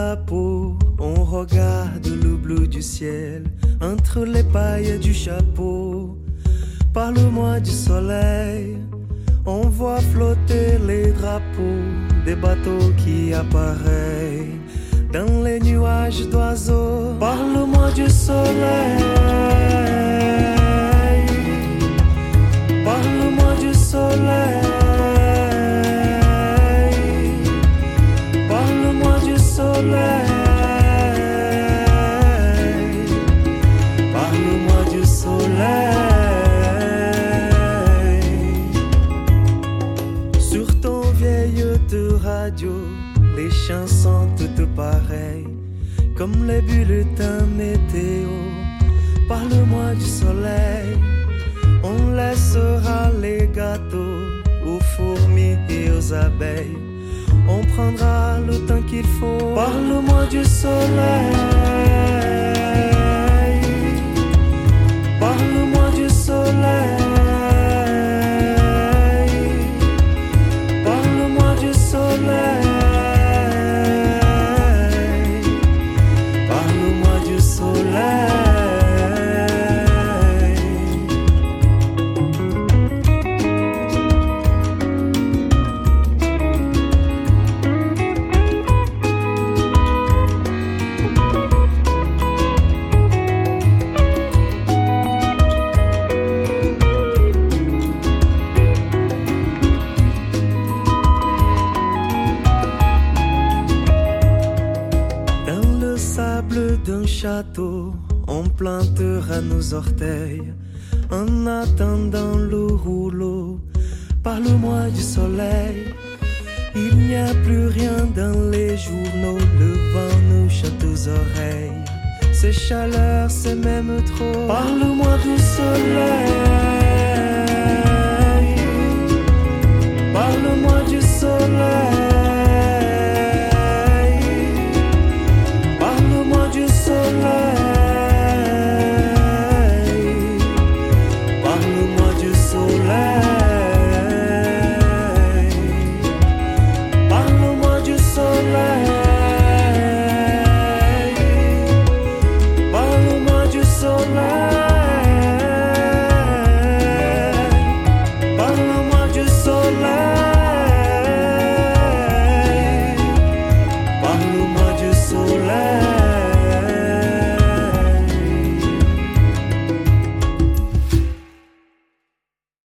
drapeau, on regarde le bleu du ciel entre les pailles du chapeau. Parle-moi du soleil, on voit flotter les drapeaux des bateaux qui apparaissent dans les nuages d'oiseaux. Parle-moi du soleil, parle-moi du soleil, parle-moi du soleil, parle-moi du soleil. Sur ton vieil de radio, les chansons toutes pareilles, comme les bulletins météo. Parle-moi du soleil, on laissera les gâteaux aux fourmis et aux abeilles. On prendra le temps qu'il faut. Parle-moi du soleil, parle-moi du soleil, parle-moi du soleil. D'un château, on plantera nos orteils en attendant le rouleau. Parle-moi du soleil, il n'y a plus rien dans les journaux. Le vent nous chante aux oreilles, ces chaleurs, c'est même trop. Parle-moi du soleil,